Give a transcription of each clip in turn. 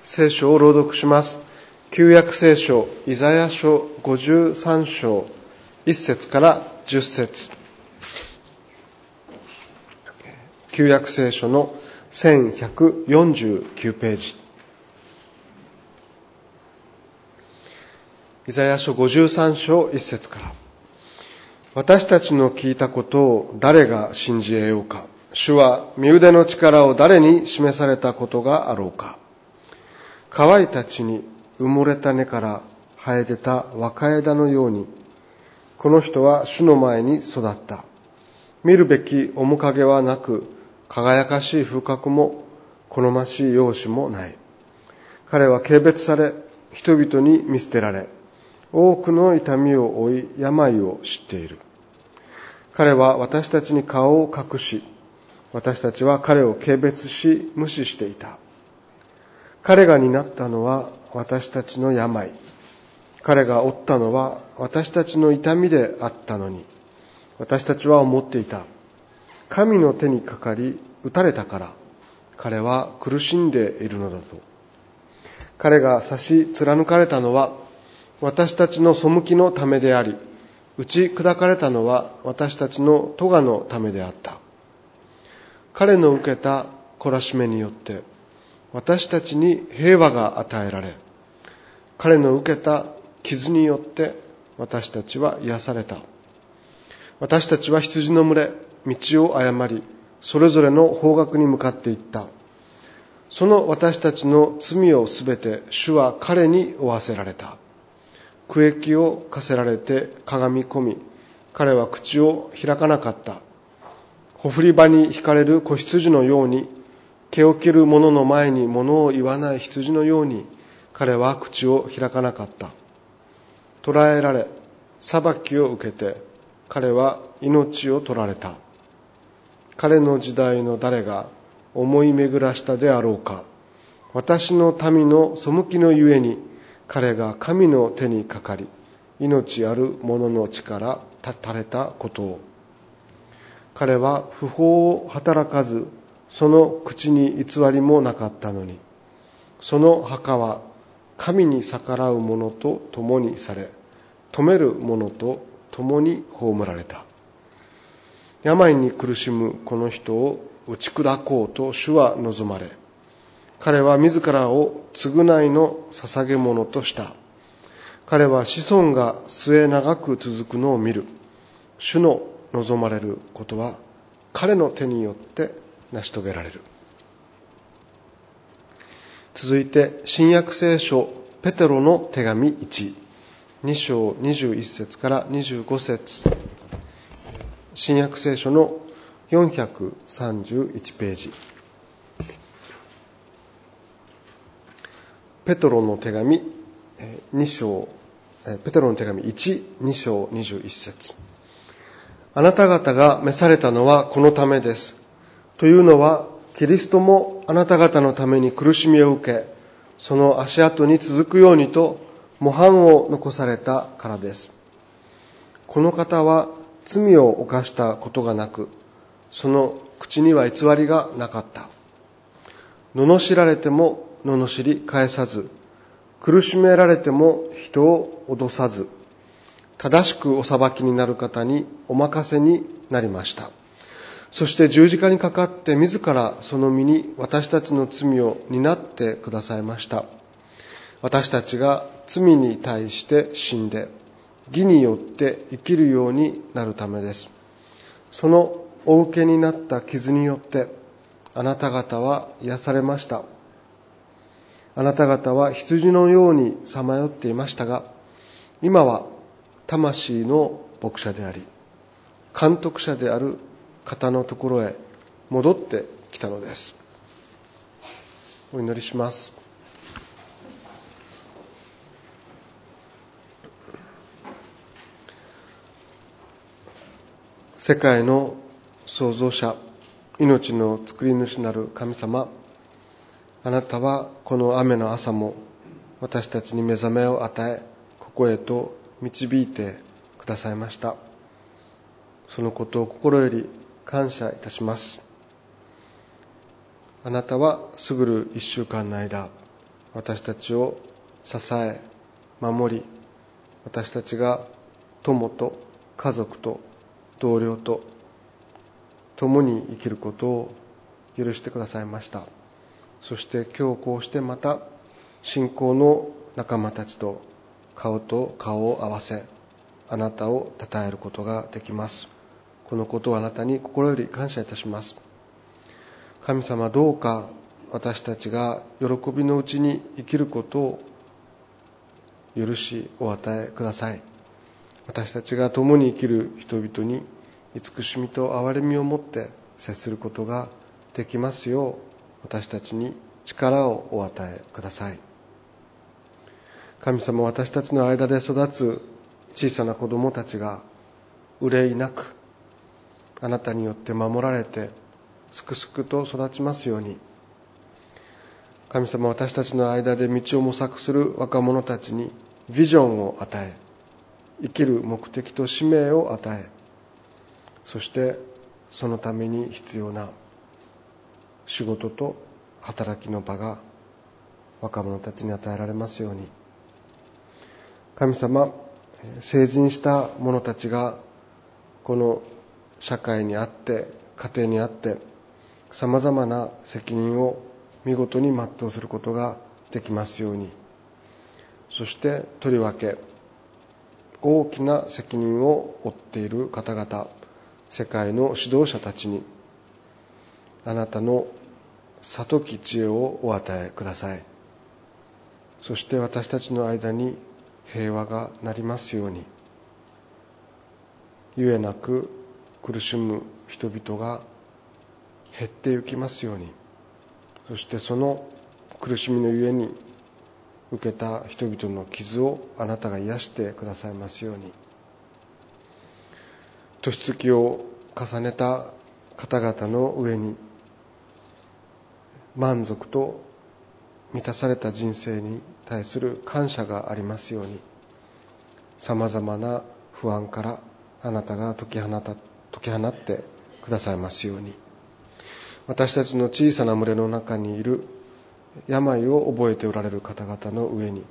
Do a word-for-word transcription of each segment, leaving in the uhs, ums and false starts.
聖書を朗読します。旧約聖書イザヤ書ごじゅうさん章いっ節からじゅっ節。旧約聖書のせんひゃくよんじゅうきゅうページ。イザヤ書ごじゅうさん章いっ節から。私たちの聞いたことを誰が信じ得ようか。主は身腕の力を誰に示されたことがあろうか。乾いた地に埋もれた根から生え出た若枝のように、この人は主の前に育った。見るべき面影はなく、輝かしい風格も好ましい容姿もない。彼は軽蔑され、人々に見捨てられ、多くの痛みを負い、病を知っている。彼は私たちに顔を隠し、私たちは彼を軽蔑し、無視していた。彼が担ったのは私たちの病。彼が負ったのは私たちの痛みであったのに、私たちは思っていた。神の手にかかり、打たれたから、彼は苦しんでいるのだと。彼が刺し貫かれたのは私たちの背きのためであり、打ち砕かれたのは私たちの咎のためであった。彼の受けた懲らしめによって、私たちに平和が与えられ、彼の受けた傷によって私たちは癒された。私たちは羊の群れ、道を誤り、それぞれの方角に向かっていった。その私たちの罪をすべて主は彼に負わせられた。苦役を課せられてかがみ込み、彼は口を開かなかった。ほふり場に引かれる子羊のように、毛を切る者の前に物を言わない羊のように、彼は口を開かなかった。捕らえられ、裁きを受けて、彼は命を取られた。彼の時代の誰が思い巡らしたであろうか。私の民の背きのゆえに、彼が神の手にかかり、命ある者の力絶たれたことを。彼は不法を働かず、その口に偽りもなかったのに、その墓は神に逆らう者と共にされ、止める者と共に葬られた。病に苦しむこの人を打ち砕こうと主は望まれ、彼は自らを償いの捧げ物とした。彼は子孫が末長く続くのを見る。主の望まれることは彼の手によって成し遂げられる。続いて新約聖書ペテロの手紙いち、に章にじゅういっ節からにじゅうご節。新約聖書のよんひゃくさんじゅういちページ。ペテロの手紙に章、ペテロの手紙いち、に章にじゅういっ節。あなた方が召されたのはこのためです。というのは、キリストもあなた方のために苦しみを受け、その足跡に続くようにと模範を残されたからです。この方は罪を犯したことがなく、その口には偽りがなかった。罵られても罵り返さず、苦しめられても人を脅さず、正しくお裁きになる方にお任せになりました。そして十字架にかかって自らその身に私たちの罪を担ってくださいました。私たちが罪に対して死んで、義によって生きるようになるためです。そのお受けになった傷によってあなた方は癒されました。あなた方は羊のようにさまよっていましたが、今は魂の牧者であり、監督者である方のところへ戻ってきたのです。お祈りします。世界の創造者、命の作り主なる神様、あなたはこの雨の朝も私たちに目覚めを与え、ここへと導いてくださいました。そのことを心より感謝いたします。あなたは過ぐる一週間の間、 私たちを支え守り、私たちが友と家族と同僚と共に生きることを許してくださいました。そして今日こうしてまた信仰の仲間たちと顔と顔を合わせ、あなたを称えることができます。このことをあなたに心より感謝いたします。神様、どうか私たちが喜びのうちに生きることを許しお与えください。私たちが共に生きる人々に慈しみと憐れみを持って接することができますよう、私たちに力をお与えください。神様、私たちの間で育つ小さな子供たちが憂いなくあなたによって守られてすくすくと育ちますように、神様、私たちの間で道を模索する若者たちにビジョンを与え、生きる目的と使命を与え、そしてそのために必要な仕事と働きの場が若者たちに与えられますように。神様、成人した者たちがこの社会にあって家庭にあってさまざまな責任を見事に全うすることができますように。そしてとりわけ大きな責任を負っている方々、世界の指導者たちにあなたの悟き知恵をお与えください。そして私たちの間に平和がなりますように。ゆえなく苦しむ人々が減ってゆきますように。そしてその苦しみのゆえに受けた人々の傷をあなたが癒してくださいますように。年月を重ねた方々の上に満足と満たされた人生に対する感謝がありますように、さまざまな不安からあなたが解き放た、解き放ってくださいますように。私たちの小さな群れの中にいる病を覚えておられる方々の上に、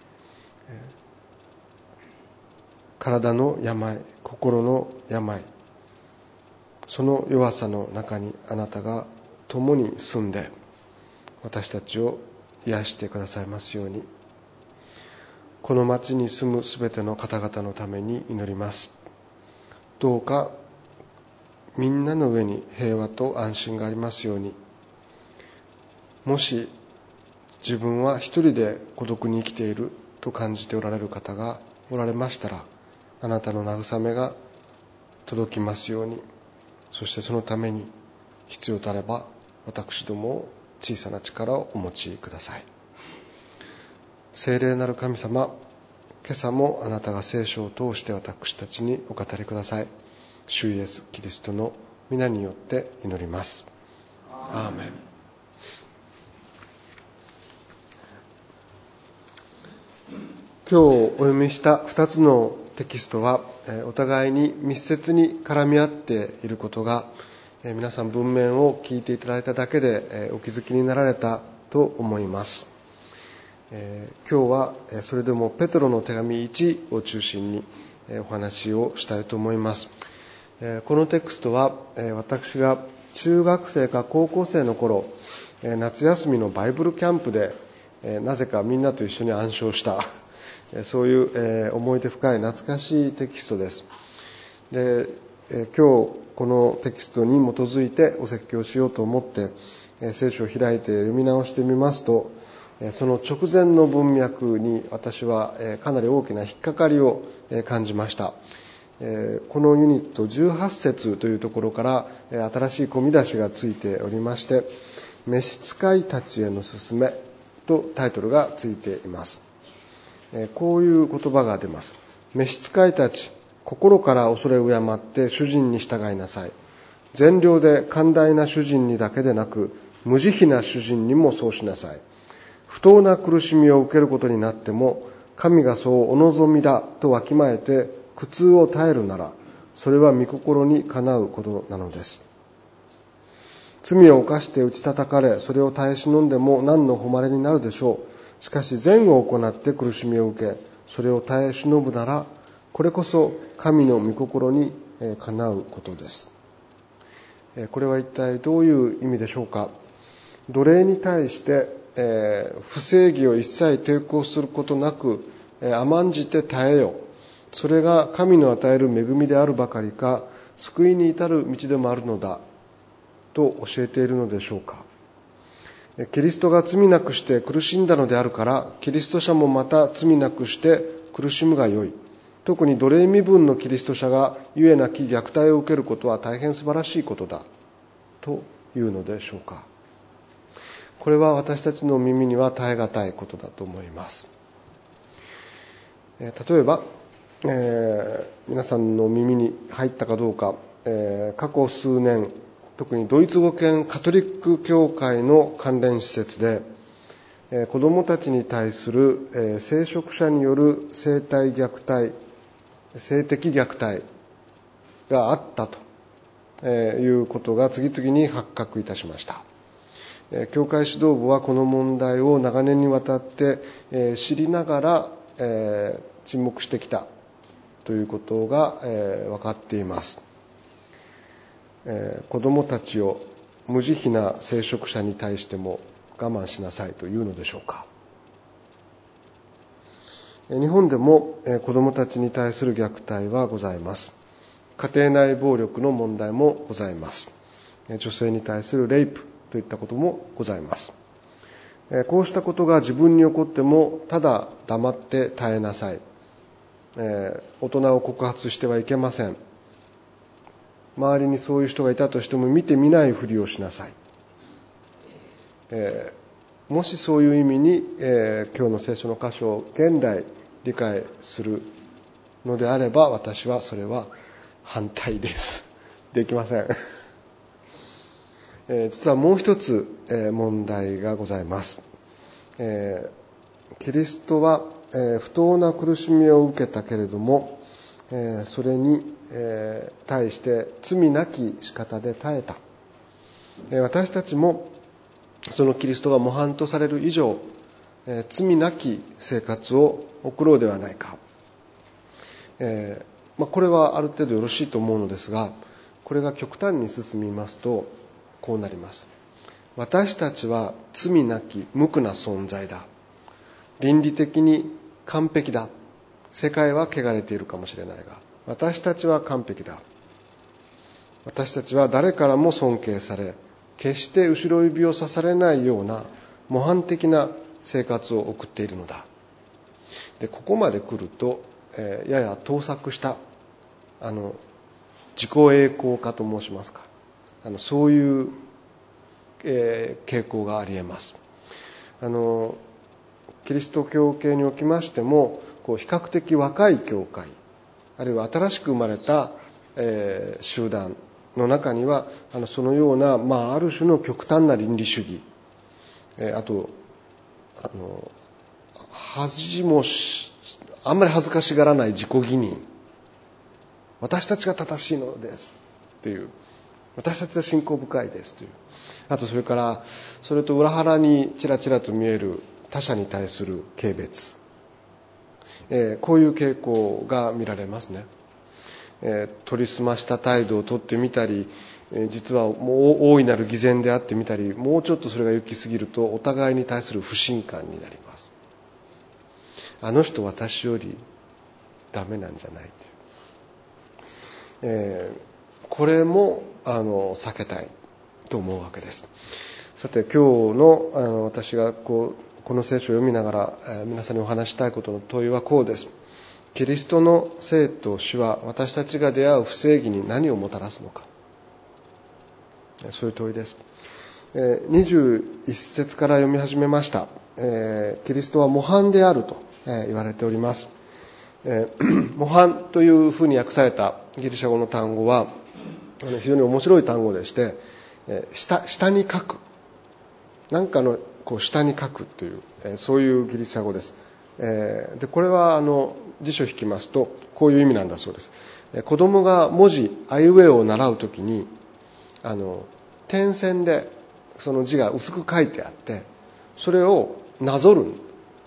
体の病、心の病、その弱さの中にあなたが共に住んで私たちを癒してくださいますように。この町に住むすべての方々のために祈ります。どうかみんなの上に平和と安心がありますように。もし自分は一人で孤独に生きていると感じておられる方がおられましたら、あなたの慰めが届きますように。そしてそのために必要とあれば私どもを小さな力をお持ちください。聖霊なる神様、今朝もあなたが聖書を通して私たちにお語りください。主イエスキリストの皆によって祈ります。アーメン。今日お読みしたふたつのテキストはお互いに密接に絡み合っていることが皆さん文面を聞いていただいただけでお気づきになられたと思います。今日はそれでもペトロの手紙いちを中心にお話をしたいと思います。このテクストは私が中学生か高校生の頃、夏休みのバイブルキャンプでなぜかみんなと一緒に暗唱したそういう思い出深い懐かしいテキストです。で、今日このテキストに基づいてお説教しようと思って聖書を開いて読み直してみますと、その直前の文脈に私はかなり大きな引っかかりを感じました。このユニットじゅうはち節というところから新しい込み出しがついておりまして、召使いたちへの勧めとタイトルがついています。こういう言葉が出ます。召使いたち、心から恐れ敬って主人に従いなさい。善良で寛大な主人にだけでなく、無慈悲な主人にもそうしなさい。不当な苦しみを受けることになっても、神がそうお望みだとわきまえて苦痛を耐えるなら、それは御心にかなうことなのです。罪を犯して打ち叩かれ、それを耐え忍んでも何の誉れになるでしょう。 しかし善を行って苦しみを受け、それを耐え忍ぶなら、これこそ神の御心にかなうことです。これは一体どういう意味でしょうか。奴隷に対して、えー、不正義を一切抵抗することなく、えー、甘んじて耐えよ。それが神の与える恵みであるばかりか、救いに至る道でもあるのだと教えているのでしょうか。キリストが罪なくして苦しんだのであるから、キリスト者もまた罪なくして苦しむがよい。特に奴隷身分のキリスト者がゆえなき虐待を受けることは大変素晴らしいことだというのでしょうか。これは私たちの耳には耐え難いことだと思います。例えば、えー、皆さんの耳に入ったかどうか、えー、過去数年、特にドイツ語圏カトリック教会の関連施設で、えー、子どもたちに対する、えー、聖職者による生体虐待、性的虐待があったと、えー、いうことが次々に発覚いたしました。教会指導部はこの問題を長年にわたって知りながら沈黙してきたということが分かっています。子どもたちを無慈悲な聖職者に対しても我慢しなさいというのでしょうか。日本でも子どもたちに対する虐待はございます。家庭内暴力の問題もございます。女性に対するレイプといったこともございます。こうしたことが自分に起こってもただ黙って耐えなさい。大人を告発してはいけません。周りにそういう人がいたとしても見て見ないふりをしなさい。もしそういう意味に今日の聖書の箇所を現代理解するのであれば、私はそれは反対です。できません。実はもう一つ問題がございます。キリストは不当な苦しみを受けたけれども、それに対して罪なき仕方で耐えた。私たちもそのキリストが模範とされる以上、罪なき生活を送ろうではないか。これはある程度よろしいと思うのですが、これが極端に進みますとこうなります。私たちは罪なき無垢な存在だ。倫理的に完璧だ。世界は汚れているかもしれないが、私たちは完璧だ。私たちは誰からも尊敬され、決して後ろ指を刺されないような模範的な生活を送っているのだ。で、ここまで来ると、えー、やや盗作したあの自己栄光化と申しますか、あのそういう、えー、傾向があり得ます。あのキリスト教系におきましても、こう比較的若い教会、あるいは新しく生まれた、えー、集団の中には、あのそのような、まあ、ある種の極端な倫理主義、えー、あとあの恥もしあんまり恥ずかしがらない自己義認、私たちが正しいのですという、私たちは信仰深いですという、あとそれからそれと裏腹にちらちらと見える他者に対する軽蔑、えー、こういう傾向が見られますね。えー、取り澄ました態度をとってみたり、えー、実はもう大いなる偽善であってみたり、もうちょっとそれが行き過ぎるとお互いに対する不信感になります。あの人私よりダメなんじゃないという、えー、これもあの避けたいと思うわけです。さて、今日 の, あの私がこうこの聖書を読みながら、えー、皆さんにお話したいことの問いはこうです。キリストの生と死は私たちが出会う不正義に何をもたらすのか、そういう問いです。えー、にじゅういっ節から読み始めました。えー、キリストは模範であると、えー、言われております。えー、模範というふうに訳されたギリシャ語の単語は非常に面白い単語でして、えー、下, 下に書く、何かのこう下に書くという、えー、そういうギリシャ語です。えー、でこれはあの辞書を引きますとこういう意味なんだそうです。えー、子供が文字あいうえおを習うときに、あの点線でその字が薄く書いてあって、それをなぞる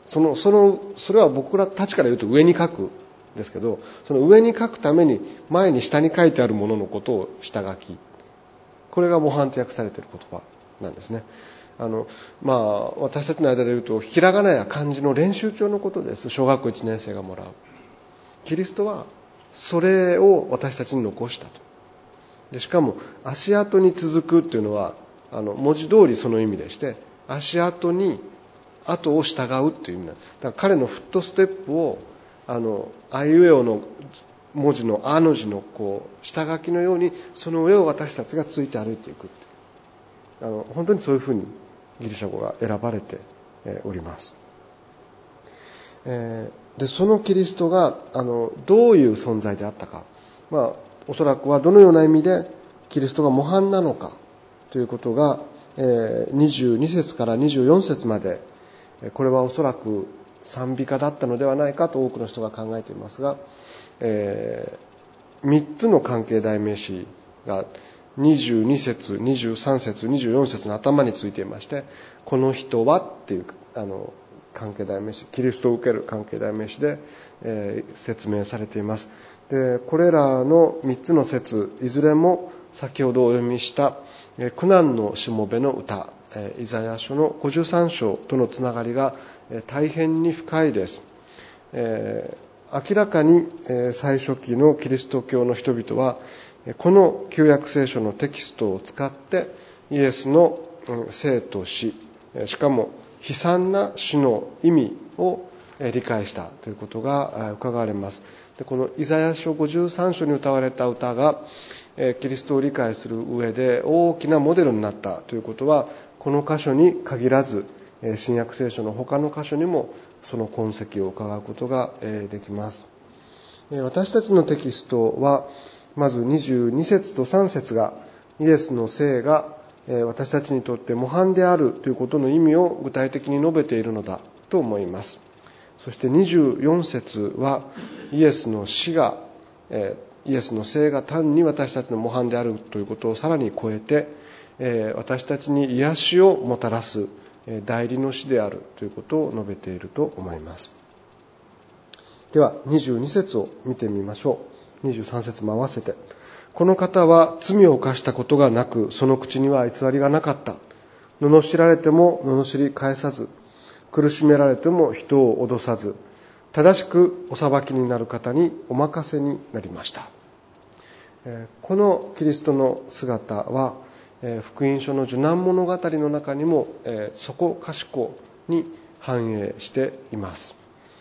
その、その、それは僕らたちから言うと上に書くんですけど、その上に書くために前に下に書いてあるもののことを下書き。これが模範と訳されている言葉なんですね。あの、まあ、私たちの間で言うと、ひらがなや漢字の練習帳のことです。小学校いちねん生がもらう。キリストは、それを私たちに残したと。で、しかも、足跡に続くっていうのは、あの、文字通りその意味でして、足跡に、後を従うっていう意味なんです。だから彼のフットステップを、あの、あいうえおの文字のあの字のこう、下書きのように、その上を私たちがついて歩いていくって。あの、本当にそういうふうにギリシャ語が選ばれております。えー、で、そのキリストが、あの、どういう存在であったか。まあ、おそらくはどのような意味でキリストが模範なのかということが、えー、にじゅうに節からにじゅうよん節まで、これはおそらく賛美歌だったのではないかと多くの人が考えていますが、えー、みっつの関係代名詞がにじゅうに節、にじゅうさん節、にじゅうよん節の頭についていまして、この人はっていうあの関係代名詞、キリストを受ける関係代名詞で、えー、説明されています。で、これらのみっつの節、いずれも先ほどお読みした苦難のしもべの歌、イザヤ書のごじゅうさん章とのつながりが大変に深いです。えー、明らかに最初期のキリスト教の人々はこの旧約聖書のテキストを使ってイエスの生と死、しかも悲惨な死の意味を理解したということが伺われます。で、このイザヤ書ごじゅうさん章に歌われた歌がキリストを理解する上で大きなモデルになったということは、この箇所に限らず新約聖書の他の箇所にもその痕跡を伺うことができます。私たちのテキストはまずにじゅうに節とさん節がイエスの生が私たちにとって模範であるということの意味を具体的に述べているのだと思います。そしてにじゅうよん節はイエスの死が、イエスの生が単に私たちの模範であるということをさらに超えて、私たちに癒しをもたらす代理の死であるということを述べていると思います。ではにじゅうに節を見てみましょう。にじゅうさん節も合わせて。この方は罪を犯したことがなく、その口には偽りがなかった。罵られても罵り返さず、苦しめられても人を脅さず、正しくお裁きになる方にお任せになりました。このキリストの姿は、福音書の受難物語の中にもそこかしこに反映しています。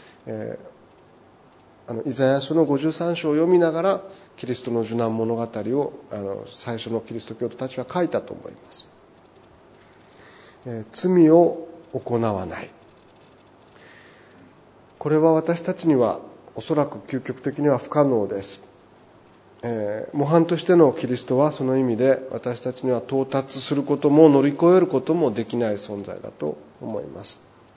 あのイザヤ書のごじゅうさん章を読みながらキリストの受難物語をあの最初のキリスト教徒たちは書いたと思います。えー、罪を行わない、これは私たちにはおそらく究極的には不可能です。えー、模範としてのキリストはその意味で私たちには到達することも乗り越えることもできない存在だと思います。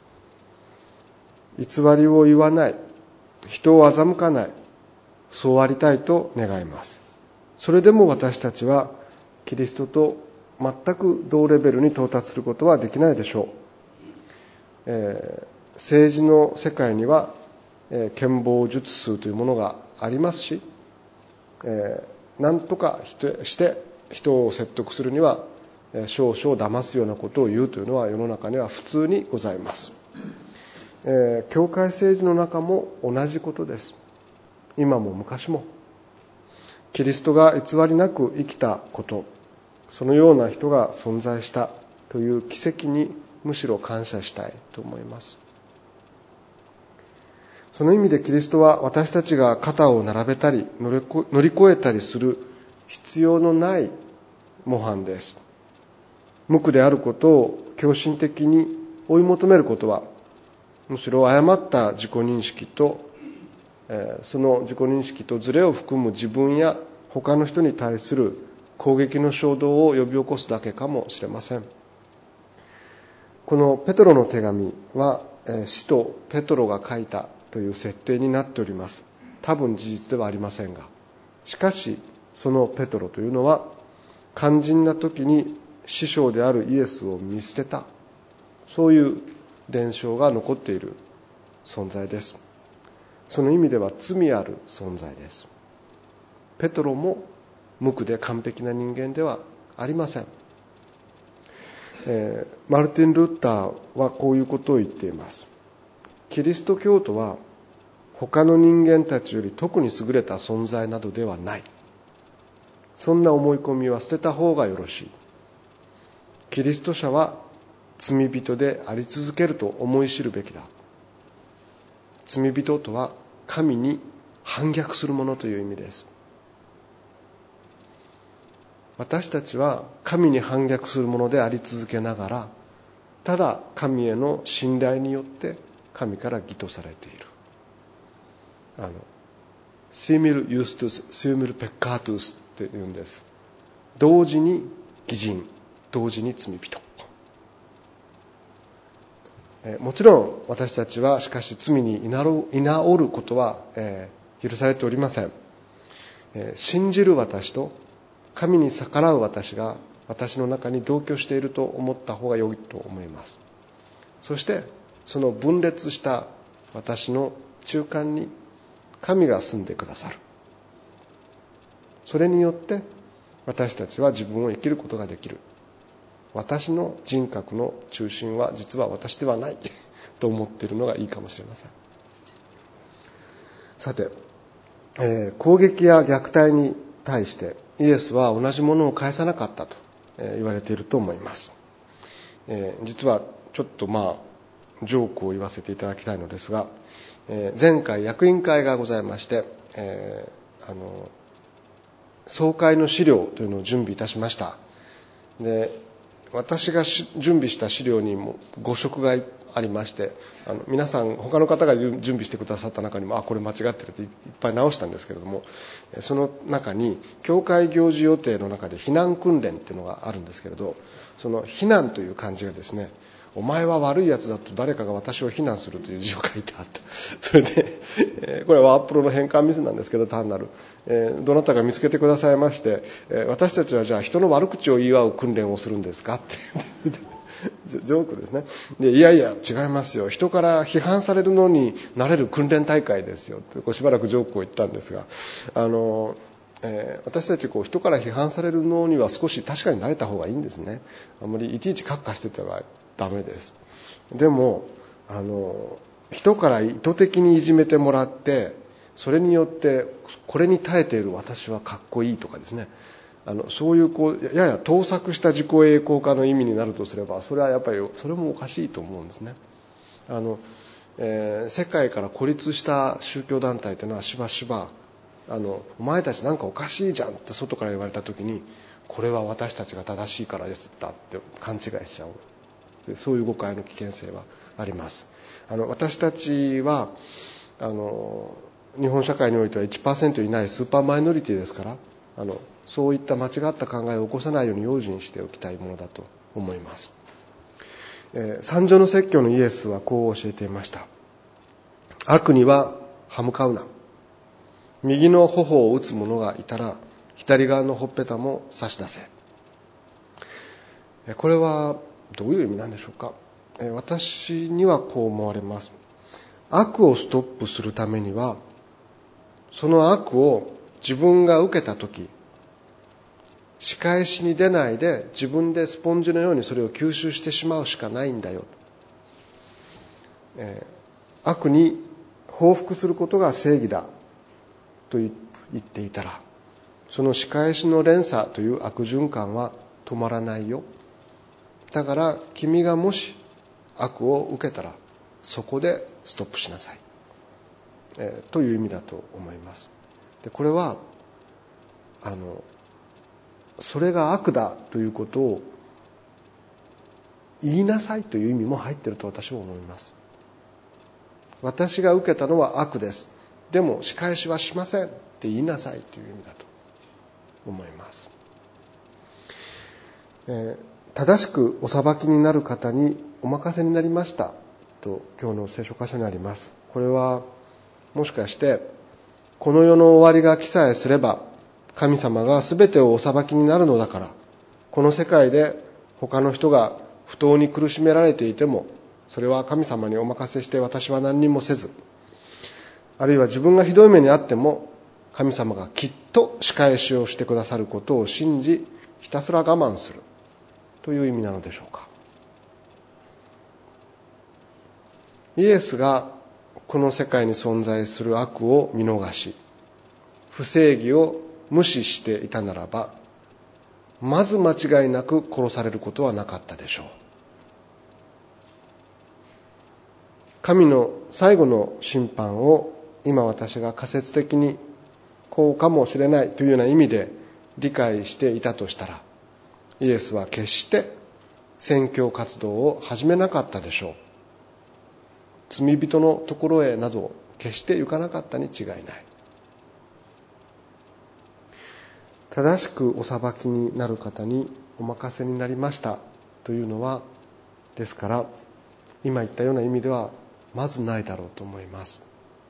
偽りを言わない、人を欺かない、そうありたいと願います。それでも私たちはキリストと全く同レベルに到達することはできないでしょう。えー、政治の世界には、えー、権謀術数というものがありますし、えー、何とかして人を説得するには、えー、少々騙すようなことを言うというのは世の中には普通にございます。えー、教会政治の中も同じことです。今も昔もキリストが偽りなく生きたこと、そのような人が存在したという奇跡にむしろ感謝したいと思います。その意味でキリストは私たちが肩を並べたり乗り越えたりする必要のない模範です。無垢であることを狂信的に追い求めることは、むしろ誤った自己認識と、えー、その自己認識とズレを含む自分や他の人に対する攻撃の衝動を呼び起こすだけかもしれません。このペトロの手紙は、えー、使徒ペトロが書いたという設定になっております。多分事実ではありませんが、しかしそのペトロというのは肝心な時に師匠であるイエスを見捨てた、そういう伝承が残っている存在です。その意味では罪ある存在です。ペトロも無垢で完璧な人間ではありません。えー、マルティン・ルーターはこういうことを言っています。キリスト教徒は他の人間たちより特に優れた存在などではない。そんな思い込みは捨てた方がよろしい。キリスト者は罪人であり続けると思い知るべきだ。罪人とは神に反逆するものという意味です。私たちは神に反逆するものであり続けながら、ただ神への信頼によって神から義とされている。あのシミルユストゥス、シミルペッカートゥスって言うんです。同時に義人、同時に罪人。えもちろん私たちはしかし罪に居直ることは、えー、許されておりません。えー、信じる私と神に逆らう私が私の中に同居していると思った方が良いと思います。そしてその分裂した私の中間に神が住んでくださる。それによって私たちは自分を生きることができる。私の人格の中心は実は私ではないと思っているのがいいかもしれません。さて、えー、攻撃や虐待に対してイエスは同じものを返さなかったと言われていると思います。えー、実はちょっとまあジョークを言わせていただきたいのですが、えー、前回役員会がございまして、えー、あの総会の資料というのを準備いたしました。で私が準備した資料にも誤植がありまして、あの皆さん他の方が準備してくださった中にもあこれ間違ってるといっぱい直したんですけれども、その中に教会行事予定の中で避難訓練っていうのがあるんですけれど、その避難という漢字がですね、お前は悪いやつだと誰かが私を非難するという字を書いてあった。それでこれはワープロの変換ミスなんですけど、単なるどなたか見つけてくださいまして、私たちはじゃあ人の悪口を言い合う訓練をするんですかってジョークですね。でいやいや違いますよ、人から批判されるのになれる訓練大会ですよってこうしばらくジョークを言ったんですが、あのえー、私たちこう人から批判されるのには少し確かに慣れた方がいいんですね。あんまりいちいちカッカしてたらダメです。でもあの人から意図的にいじめてもらって、それによってこれに耐えている私はかっこいいとかですね、あのそういうこうやや盗作した自己栄光化の意味になるとすれば、それはやっぱりそれもおかしいと思うんですね。あの、えー、世界から孤立した宗教団体というのはしばしばあのお前たちなんかおかしいじゃんって外から言われた時に、これは私たちが正しいからですだって勘違いしちゃう、そういう誤解の危険性はあります。あの私たちはあの日本社会においては いちパーセント いないスーパーマイノリティですから、あのそういった間違った考えを起こさないように用心しておきたいものだと思います。えー、三条の説教のイエスはこう教えていました。悪には歯向かうな。右の頬を打つ者がいたら左側のほっぺたも差し出せ。これはどういう意味なんでしょうか。私にはこう思われます。悪をストップするためには、その悪を自分が受けたとき、仕返しに出ないで自分でスポンジのようにそれを吸収してしまうしかないんだよ。えー、悪に報復することが正義だと言っていたら、その仕返しの連鎖という悪循環は止まらないよ。だから君がもし悪を受けたらそこでストップしなさい、えー、という意味だと思います。でこれはあのそれが悪だということを言いなさいという意味も入っていると私は思います。私が受けたのは悪です、でも仕返しはしませんって言いなさいという意味だと思います。えー、正しくお裁きになる方にお任せになりましたと今日の聖書箇所にあります。これはもしかしてこの世の終わりが来さえすれば神様が全てをお裁きになるのだから、この世界で他の人が不当に苦しめられていてもそれは神様にお任せして私は何にもせず、あるいは自分がひどい目にあっても神様がきっと仕返しをしてくださることを信じ、ひたすら我慢するという意味なのでしょうか。イエスがこの世界に存在する悪を見逃し、不正義を無視していたならば、まず間違いなく殺されることはなかったでしょう。神の最後の審判を今私が仮説的にこうかもしれないというような意味で理解していたとしたら、イエスは決して宣教活動を始めなかったでしょう。罪人のところへなど決して行かなかったに違いない。正しくお裁きになる方にお任せになりましたというのは、ですから今言ったような意味ではまずないだろうと思います。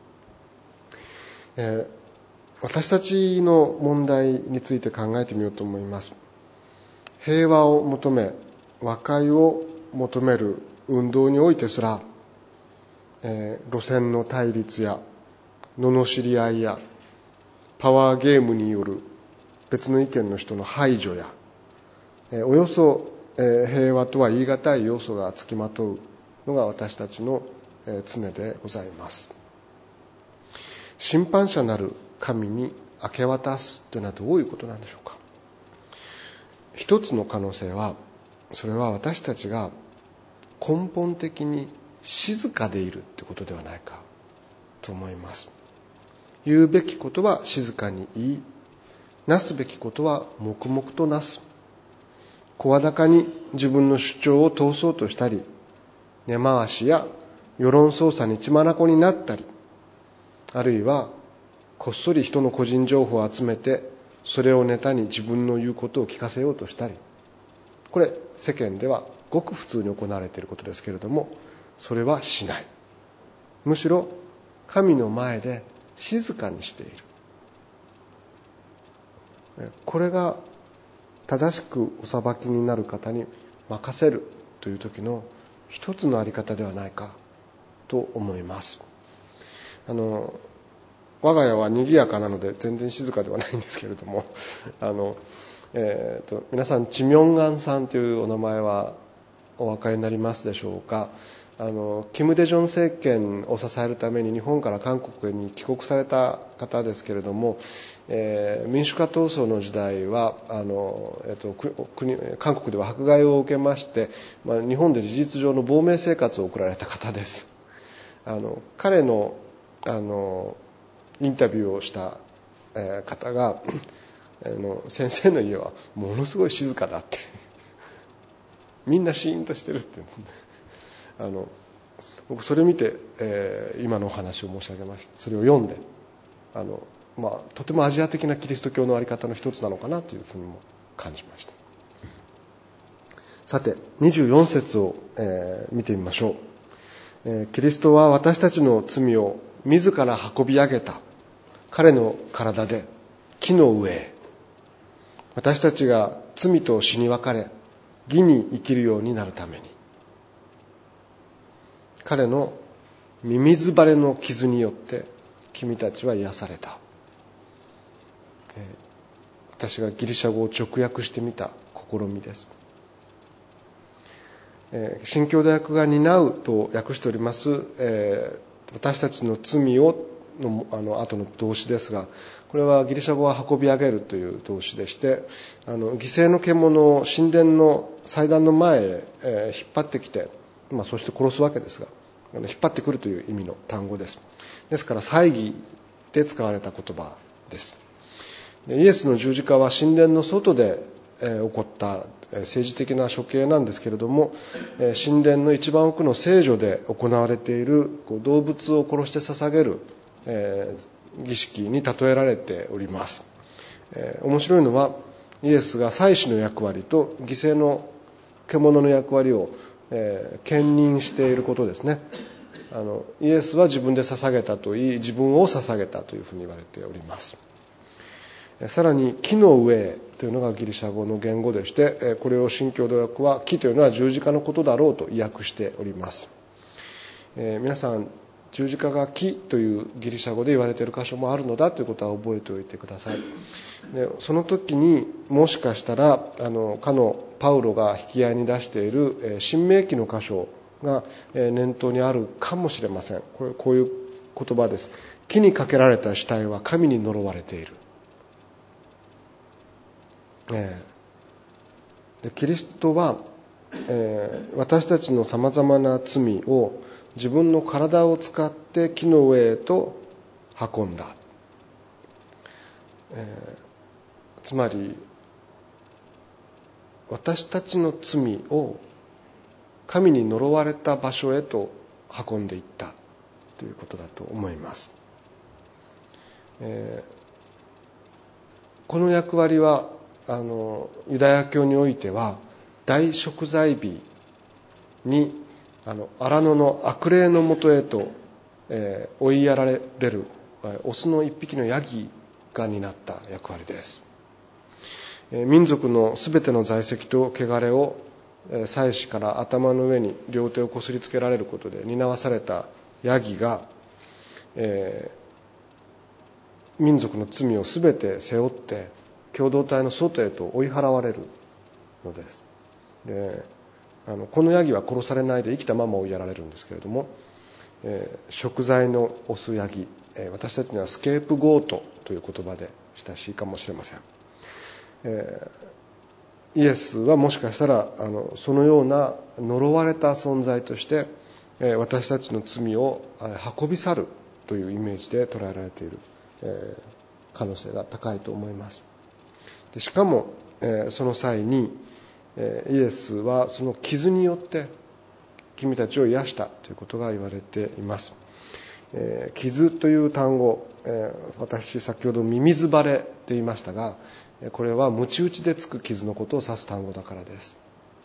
えー、私たちの問題について考えてみようと思います。平和を求め、和解を求める運動においてすら、えー、路線の対立や罵り合いやパワーゲームによる別の意見の人の排除や、えー、およそ、えー、平和とは言い難い要素がつきまとうのが私たちの、えー、常でございます。審判者なる神に明け渡すというのはどういうことなんでしょうか。一つの可能性は、それは私たちが根本的に静かでいるということではないかと思います。言うべきことは静かに言い、なすべきことは黙々となす。声高に自分の主張を通そうとしたり、根回しや世論操作に血眼になったり、あるいはこっそり人の個人情報を集めて、それをネタに自分の言うことを聞かせようとしたり、これ世間ではごく普通に行われていることですけれども、それはしない。むしろ神の前で静かにしている。これが正しくお裁きになる方に任せるという時の一つのあり方ではないかと思います。あの我が家は賑やかなので全然静かではないんですけれども、あの、えー、と皆さんチミョンガンさんというお名前はお分かりになりますでしょうか。あのキム・デジョン政権を支えるために日本から韓国に帰国された方ですけれども、えー、民主化闘争の時代はあの、えー、と国韓国では迫害を受けまして、まあ、日本で事実上の亡命生活を送られた方です。あの彼のあのインタビューをした方が、あの先生の家はものすごい静かだってみんなシーンとしてるって言うんですね。あの僕それ見て、えー、今のお話を申し上げました。それを読んで、あの、まあ、とてもアジア的なキリスト教の在り方の一つなのかなというふうにも感じました。さてにじゅうよん節を、えー、見てみましょう。えー、キリストは私たちの罪を自ら運び上げた彼の体で木の上へ、私たちが罪と死に別れ義に生きるようになるために、彼のミミズバレの傷によって君たちは癒された。えー、私がギリシャ語を直訳してみた試みです。えー、新教大学が担うと訳しております、えー、私たちの罪をのあの後の動詞ですが、これはギリシャ語は運び上げるという動詞でして、あの犠牲の獣を神殿の祭壇の前へ、えー、引っ張ってきて、まあ、そして殺すわけですが、引っ張ってくるという意味の単語です。ですから祭儀で使われた言葉です。でイエスの十字架は神殿の外で、えー、起こった政治的な処刑なんですけれども、えー、神殿の一番奥の聖所で行われているこう動物を殺して捧げる、えー、儀式に例えられております。えー、面白いのはイエスが祭司の役割と犠牲の獣の役割を、えー、兼任していることですね。あのイエスは自分で捧げたと言い、自分を捧げたというふうに言われております。さらに木の上というのがギリシャ語の言語でして、これを新教土訳は木というのは十字架のことだろうと訳しております。 えー、皆さん十字架が木というギリシャ語で言われている箇所もあるのだということは覚えておいてください。でその時にもしかしたらあのかのパウロが引き合いに出している、えー、新明記の箇所が、えー、念頭にあるかもしれません。これこういう言葉です。木にかけられた死体は神に呪われている。えー、でキリストは、えー、私たちのさまざまな罪を自分の体を使って木の上へと運んだ、えー、つまり私たちの罪を神に呪われた場所へと運んでいったということだと思います。えー、この役割はあのユダヤ教においては大贖罪日にあの荒野の悪霊のもとへと、えー、追いやられるオスの一匹のヤギが担った役割です。えー、民族のすべての罪責と汚れを、えー、祭司から頭の上に両手をこすりつけられることで担わされたヤギが、えー、民族の罪をすべて背負って共同体の外へと追い払われるのです。であのこのヤギは殺されないで生きたまま追いやられるんですけれども、えー、贖罪のオスヤギ、えー、私たちにはスケープゴートという言葉で親しいかもしれません。えー、イエスはもしかしたらあのそのような呪われた存在として、えー、私たちの罪を運び去るというイメージで捉えられている、えー、可能性が高いと思います。でしかも、えー、その際にイエスはその傷によって君たちを癒したということが言われています。えー、傷という単語、えー、私先ほどミミズバレと言いましたが、これはムチ打ちでつく傷のことを指す単語だからです。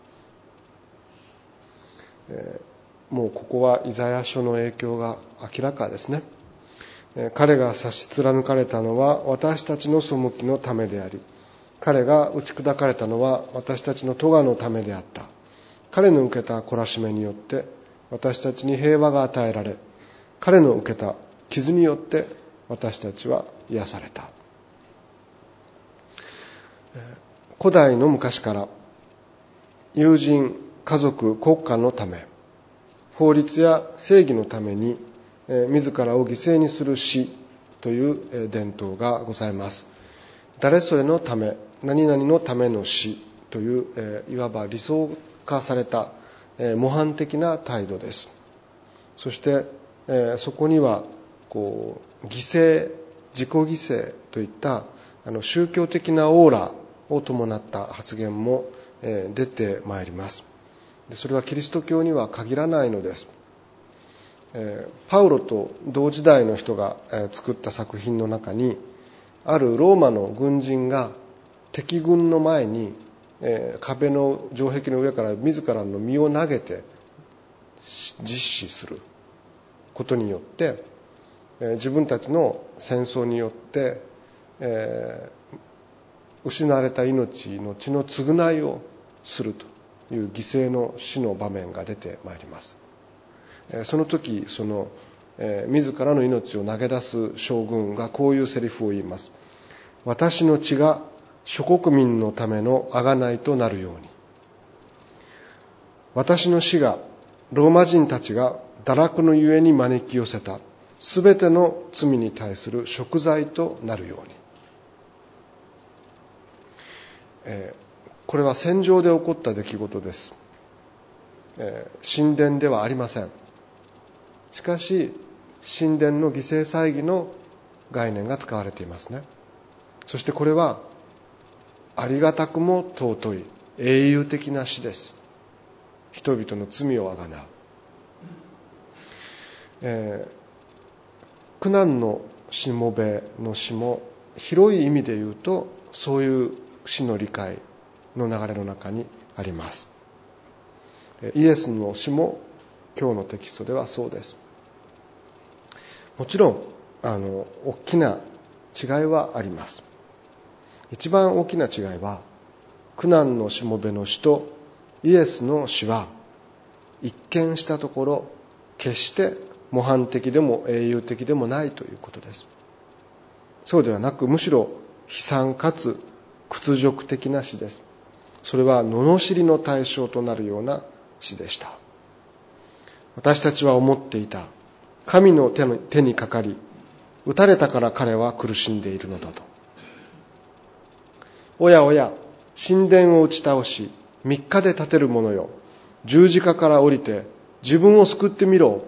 えー、もうここはイザヤ書の影響が明らかですね。えー、彼が差し貫かれたのは私たちの背きのためであり、彼が打ち砕かれたのは私たちの咎のためであった。彼の受けた懲らしめによって私たちに平和が与えられ、彼の受けた傷によって私たちは癒された。古代の昔から友人、家族、国家のため、法律や正義のために自らを犠牲にする死という伝統がございます。誰それのため、何々のための死という、えー、いわば理想化された、えー、模範的な態度です。そして、えー、そこにはこう犠牲、自己犠牲といったあの宗教的なオーラを伴った発言も、えー、出てまいります。でそれはキリスト教には限らないのです。えー、パウロと同時代の人が、えー、作った作品の中に、あるローマの軍人が敵軍の前に、えー、壁の城壁の上から自らの身を投げて実施することによって、えー、自分たちの戦争によって、えー、失われた命の血の償いをするという犠牲の死の場面が出てまいります。えー、その時そのえー、自らの命を投げ出す将軍がこういうセリフを言います。私の血が諸国民のための贖いとなるように、私の死がローマ人たちが堕落のゆえに招き寄せたすべての罪に対する贖罪となるように。えー、これは戦場で起こった出来事です。えー、神殿ではありません。しかし神殿の犠牲祭儀の概念が使われていますね。そしてこれはありがたくも尊い英雄的な死です。人々の罪をあがなう、えー、苦難のしもべの死も広い意味で言うとそういう死の理解の流れの中にあります。イエスの死も今日のテキストではそうです。もちろんあの大きな違いはあります。一番大きな違いは苦難のしもべの死とイエスの死は一見したところ決して模範的でも英雄的でもないということです。そうではなく、むしろ悲惨かつ屈辱的な死です。それは罵りの対象となるような死でした。私たちは思っていた。神の手の手にかかり、撃たれたから彼は苦しんでいるのだと。おやおや、神殿を打ち倒し、三日で建てる者よ。十字架から降りて自分を救ってみろ。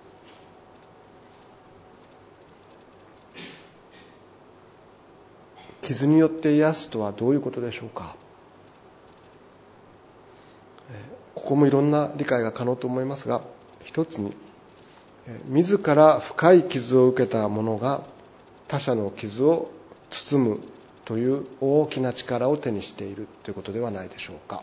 傷によって癒すとはどういうことでしょうか。ここもいろんな理解が可能と思いますが、一つに、自ら深い傷を受けた者が他者の傷を包むという大きな力を手にしているということではないでしょうか。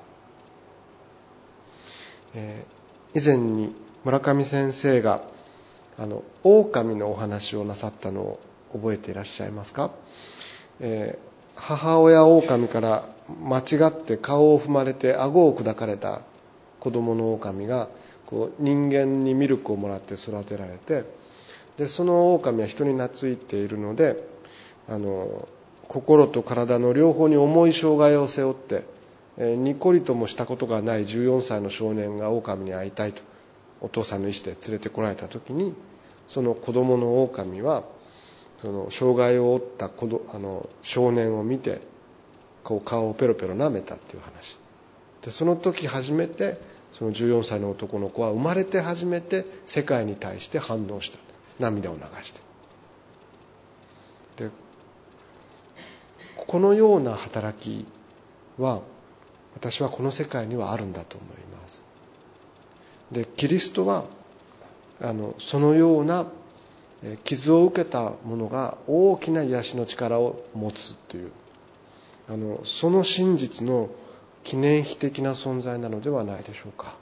えー、以前に村上先生があの狼のお話をなさったのを覚えていらっしゃいますか。えー、母親狼から間違って顔を踏まれて顎を砕かれた子供の狼がこう人間にミルクをもらって育てられて、でその狼は人に懐いているので、あの心と体の両方に重い障害を背負って、えー、にこりともしたことがないじゅうよんさいの少年が狼に会いたいとお父さんの意思で連れてこられた時に、その子供の狼はその障害を負った子どあの少年を見てこう顔をペロペロ舐めたっていう話で、その時初めてそのじゅうよんさいの男の子は生まれて初めて世界に対して反応した。涙を流して。でこのような働きは私はこの世界にはあるんだと思います。でキリストはあのそのような傷を受けた者が大きな癒しの力を持つという、あのその真実の記念碑的な存在なのではないでしょうか。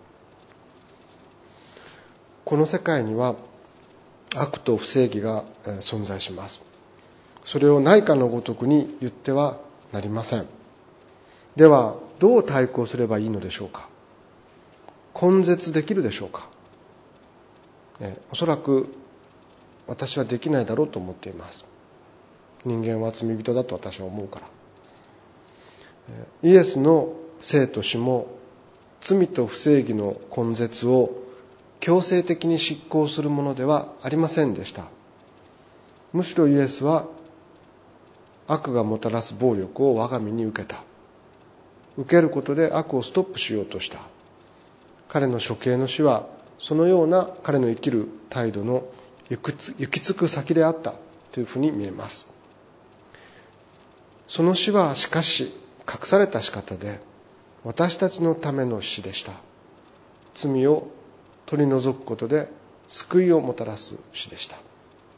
この世界には悪と不正義が存在します。それをないかのごとくに言ってはなりません。ではどう対抗すればいいのでしょうか。根絶できるでしょうか。えおそらく私はできないだろうと思っています。人間は罪人だと私は思うから。イエスの生と死も罪と不正義の根絶を強制的に執行するものではありませんでした。むしろイエスは悪がもたらす暴力を我が身に受けた。受けることで悪をストップしようとした。彼の処刑の死はそのような彼の生きる態度の行き着く先であったというふうに見えます。その死はしかし隠された仕方で私たちのための死でした。罪を取り除くことで救いをもたらす死でした。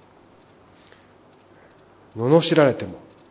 罵られても、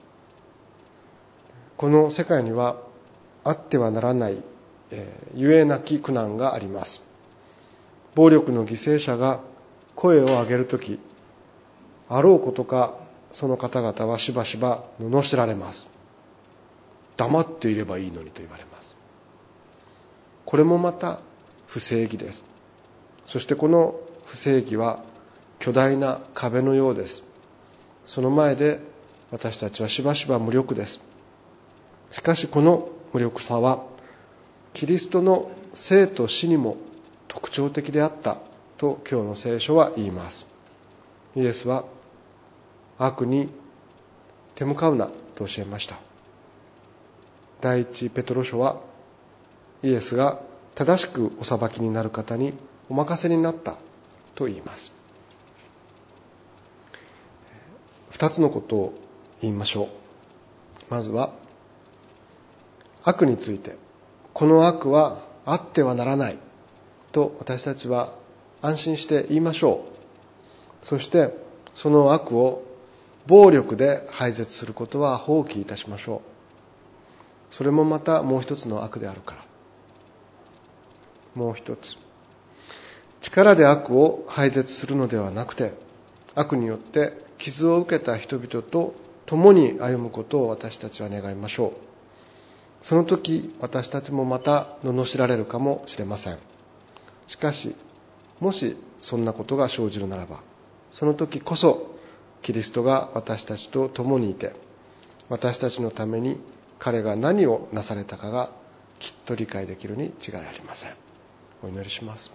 この世界にはあってはならない、えー、ゆえなき苦難があります。暴力の犠牲者が声を上げるとき、あろうことかその方々はしばしば罵られます。黙っていればいいのにと言われます。これもまた不正義です。そしてこの不正義は巨大な壁のようです。その前で私たちはしばしば無力です。しかしこの無力さはキリストの生と死にも特徴的であったと今日の聖書は言います。イエスは悪に手向かうなと教えました。第一ペトロ書はイエスが正しくお裁きになる方にお任せになったと言います。二つのことを言いましょう。まずは悪について、この悪はあってはならないと私たちは安心して言いましょう。そしてその悪を暴力で廃絶することは放棄いたしましょう。それもまたもう一つの悪であるから。もう一つ、力で悪を廃絶するのではなくて、悪によって傷を受けた人々と共に歩むことを私たちは願いましょう。その時私たちもまた罵られるかもしれません。しかしもしそんなことが生じるならば、その時こそキリストが私たちと共にいて、私たちのために彼が何をなされたかがきっと理解できるに違いありません。お祈りします。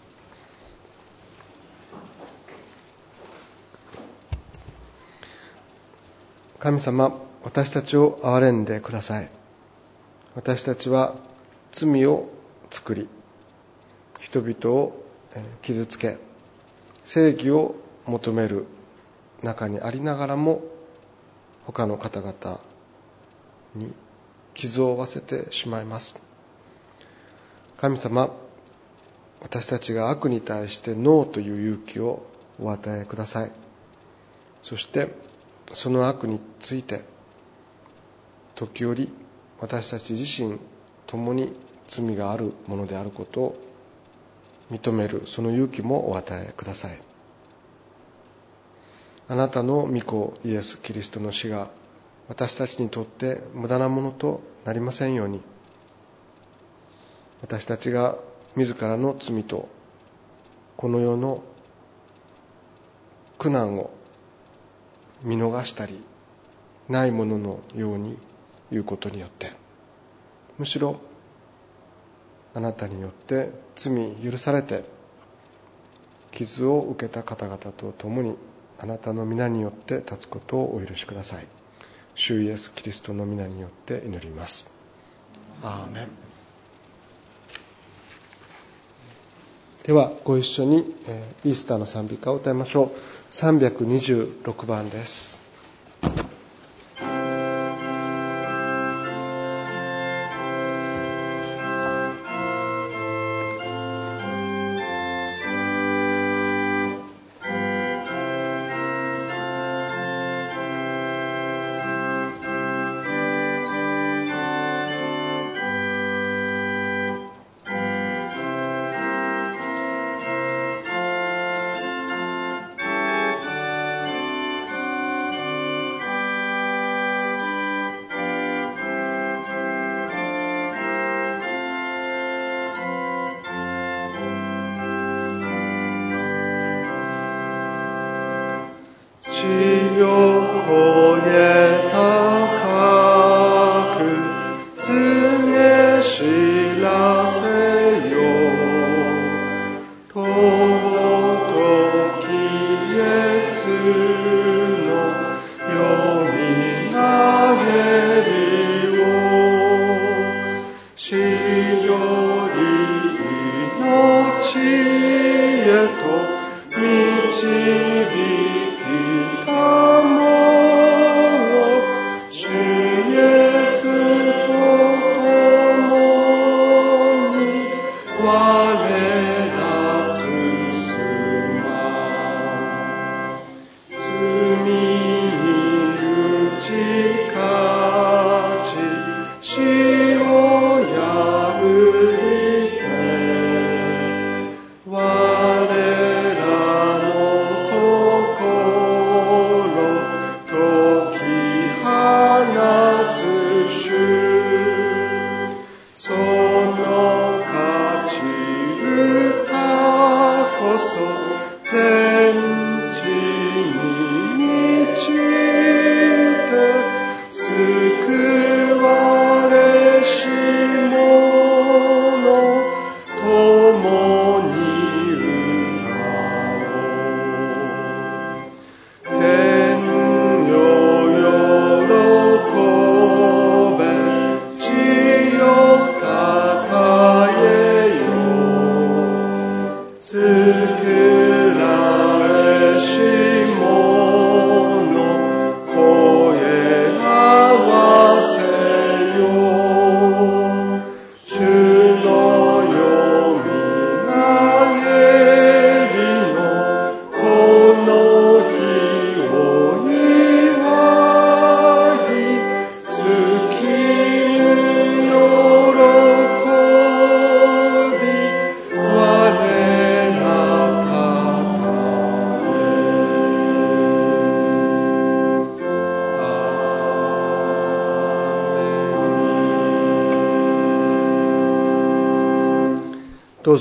神様、私たちを憐れんでください。私たちは罪を作り、人々を傷つけ、正義を求める中にありながらも、他の方々に傷を負わせてしまいます。神様、私たちが悪に対してノーという勇気をお与えください。そしてその悪について時折私たち自身共に罪があるものであることを認める、その勇気もお与えください。あなたの御子イエス・キリストの死が私たちにとって無駄なものとなりませんように、私たちが自らの罪とこの世の苦難を見逃したりないもののように言うことによって、むしろあなたによって罪許されて傷を受けた方々と共にあなたの皆によって立つことをお許しください。主イエスキリストの皆によって祈ります。アーメン。ではご一緒にイースターの賛美歌を歌いましょう。さんびゃくにじゅうろくばんです。死より命へと導